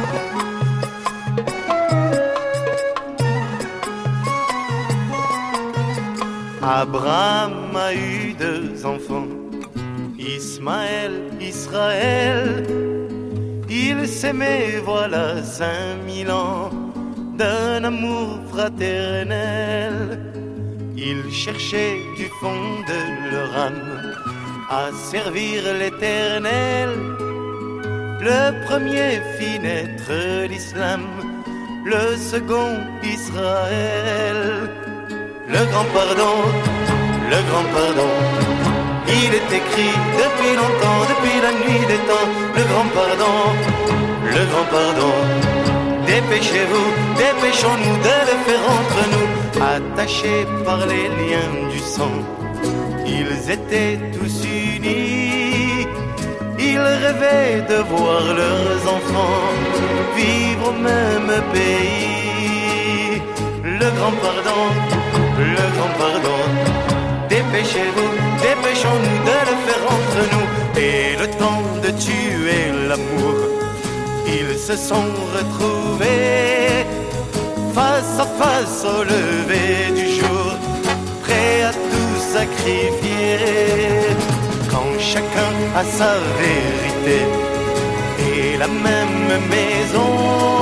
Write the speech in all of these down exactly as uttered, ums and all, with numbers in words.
Abraham a eu deux enfants, Ismaël, Israël. Ils s'aimaient voilà cinq mille ans d'un amour fraternel. Ils cherchaient du fond de leur âme à servir l'Éternel. Le premier fit naître l'islam, le second Israël. Le grand pardon, le grand pardon, il est écrit depuis longtemps, depuis la nuit des temps. Le grand pardon, le grand pardon, dépêchez-vous, dépêchons-nous de le faire entre nous. Attachés par les liens du sang, ils étaient tous unis. Ils rêvaient de voir leurs enfants vivre au même pays. Le grand pardon, le grand pardon, dépêchez-vous, dépêchons-nous de le faire entre nous. Et le temps de tuer l'amour, ils se sont retrouvés face à face au lever du jour, prêts à tout sacrifier. Quand chacun a sa vérité et la même maison,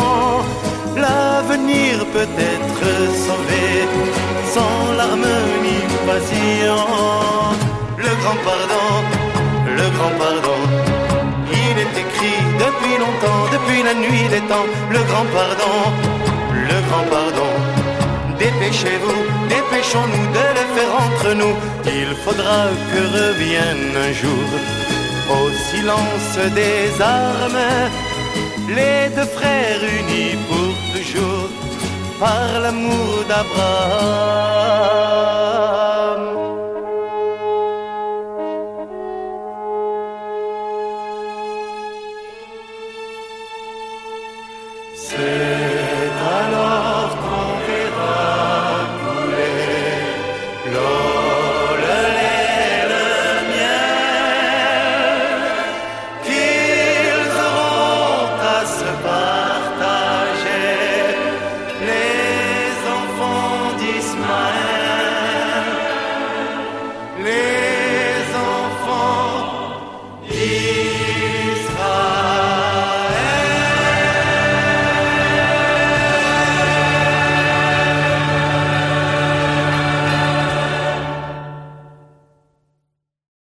l'avenir peut être sauvé sans l'harmonie patiente. Le grand pardon, le grand pardon, il est écrit depuis longtemps, depuis la nuit des temps. Le grand pardon, le grand pardon, dépêchez-vous, dépêchons-nous de le faire entre nous. Il faudra que revienne un jour, au silence des armes, les deux frères unis pour toujours par l'amour d'Abraham. C'est